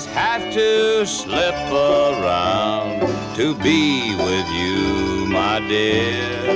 always have to slip around to be with you, my dear.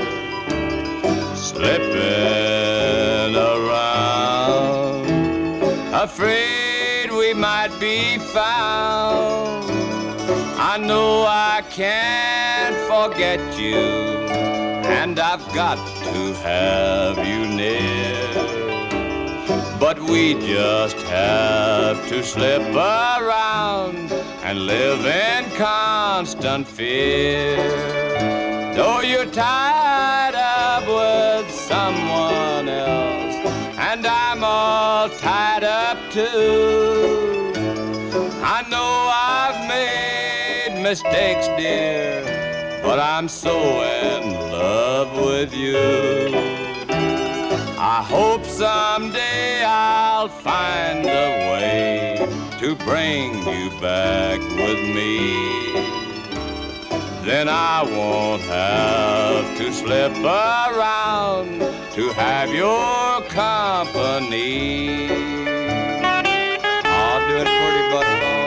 Slipping around, afraid we might be found. I know I can't forget you, and I've got to have you near. But we just have to slip around and live in constant fear. Though you're tied up with someone else, and I'm all tied up too, I know I've made mistakes, dear, but I'm so in love with you. I hope someday I'll find a way to bring you back with me. Then I won't have to slip around to have your company. I'll do it for you, Butterball.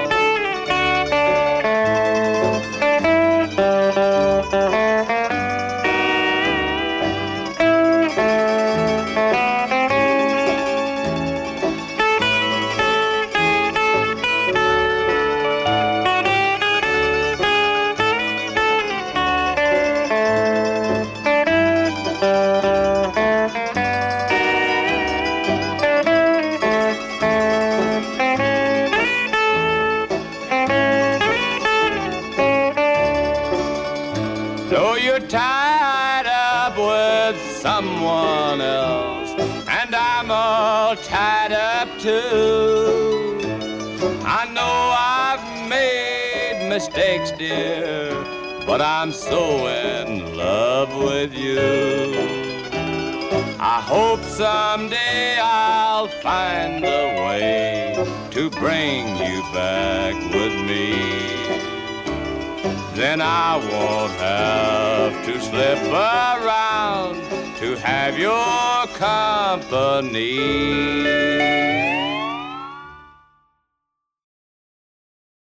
Though you're tied up with someone else, and I'm all tied up too, I know I've made mistakes, dear, but I'm so in love with you. I hope someday I'll find a way to bring you back with me. Then I won't have to slip around to have your company.